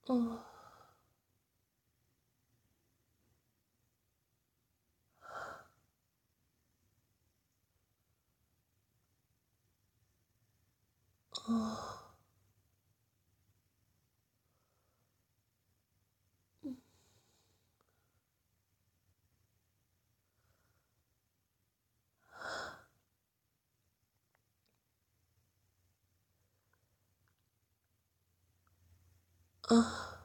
Oh, oh, oh,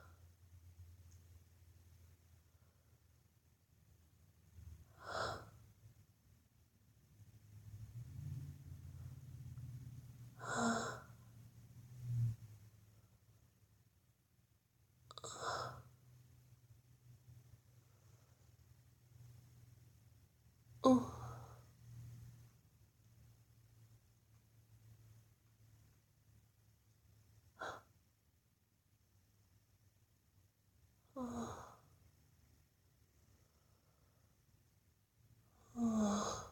oh, oh,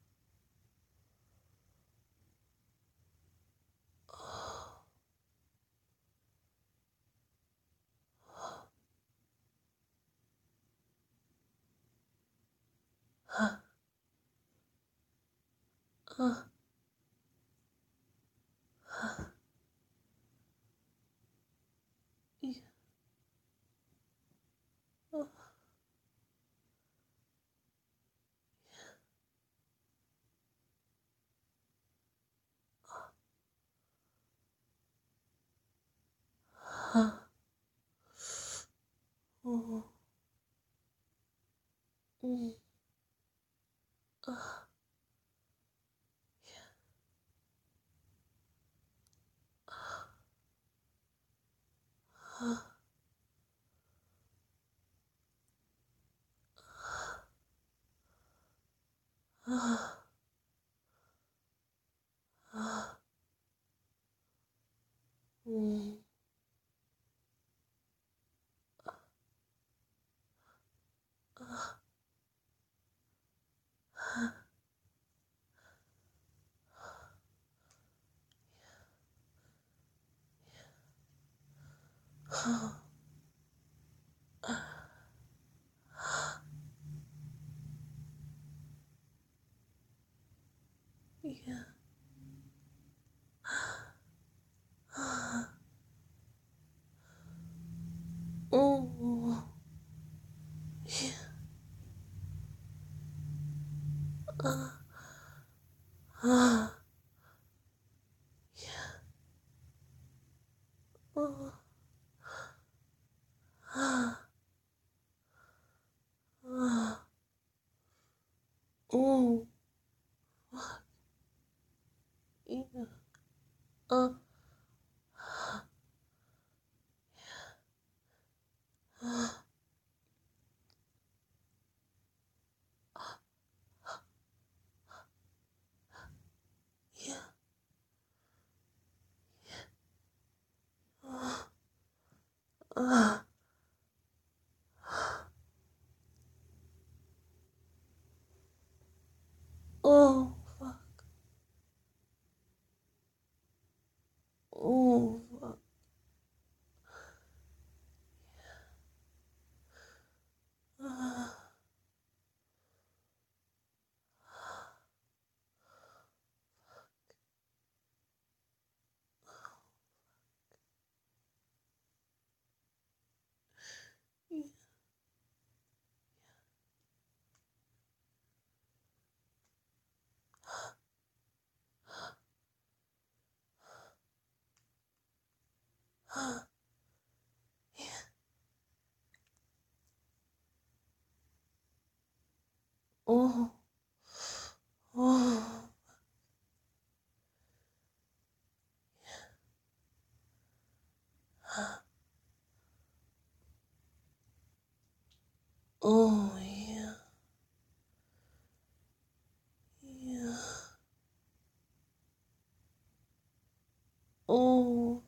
oh, yeah, oh, oh, mm, ah, ah, ah, ah, mm, ah, ah, yeah, ah, oh, yeah, ah, ah, yeah, oh, ah, ah, oh, yeah, ah, ah, yeah, ah, ah, oh, fuck, oh, fuck, ah, yeah, ah, oh, oh, oh, yeah, yeah, oh,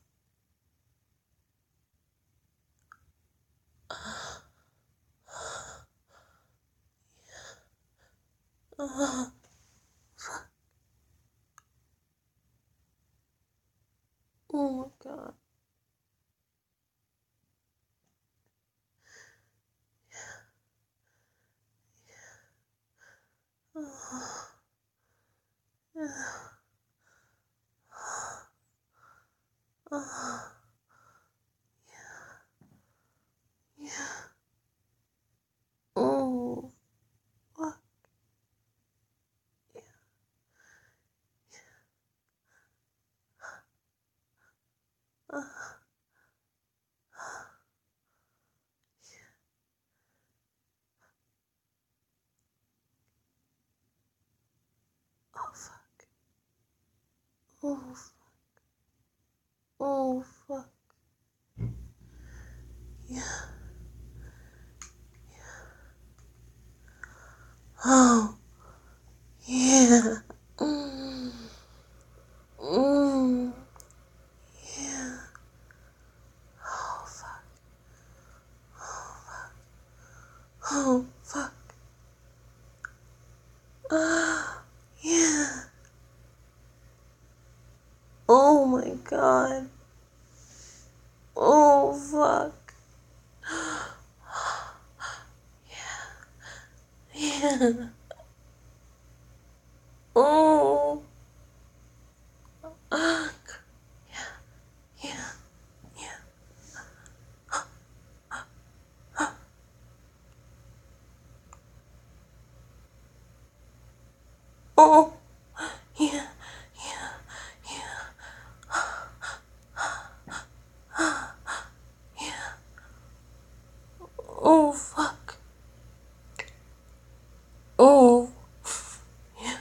ah, oh my God, Oh, oh, fuck. Yeah. Oh, yeah. Mm. Mm. Yeah. Oh, fuck. Oh, fuck. Yeah. Oh my god. Oh, fuck. Yeah. Oh. Yeah. Yeah. Oh. Yeah. Yeah. Yeah. Oh, fuck. Oh. Yeah.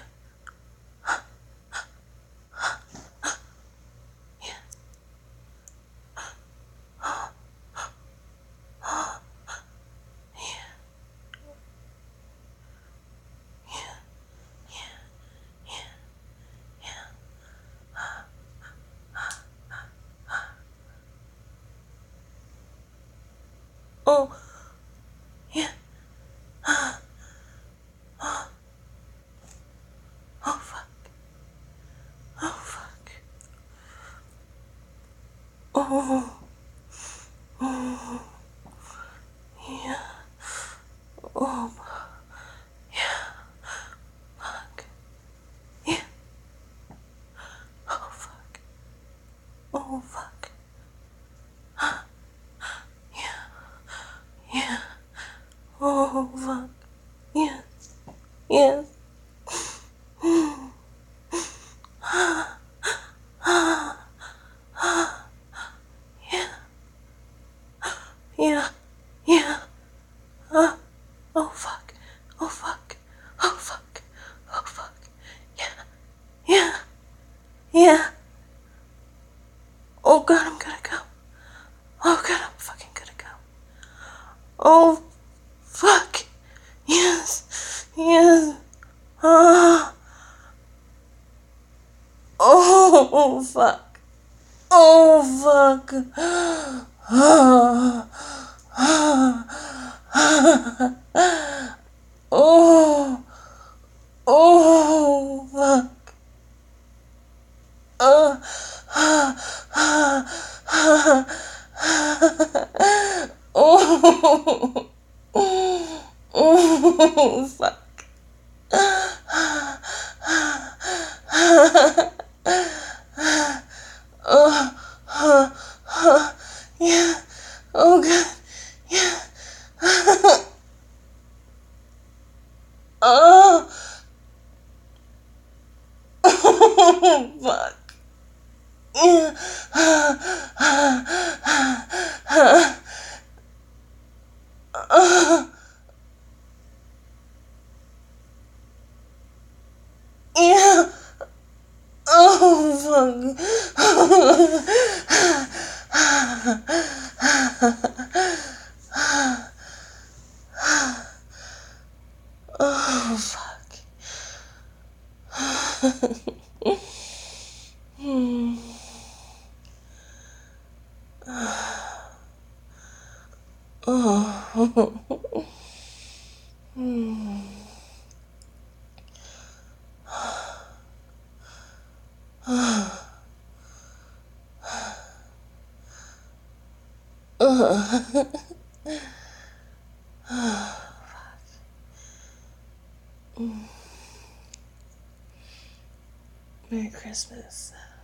Oh. Yeah. Oh, fuck. Oh, fuck. Oh. Oh. Yeah. Oh. Yeah. Fuck. Yeah. Oh, fuck. Oh, fuck. Yeah. Yeah. Oh, fuck. Yeah. Yes. Yeah. Yeah. Yeah. Oh, fuck. Oh, fuck. Oh, fuck. Oh, fuck. Yeah. Yeah. Yeah. Oh, God, I'm gonna go. Oh, God, I'm fucking gonna go. Oh, fuck. Yes. Yes. Ah. Oh, fuck. Oh, fuck. Ah. Oh. Oh, fuck. Oh, oh, oh, fuck. Yeah. Oh, God. Yeah. Oh, fuck. Yeah. Yeah. Oh, fuck. Oh, fuck. Hmm. Oh. Hmm. Merry Christmas.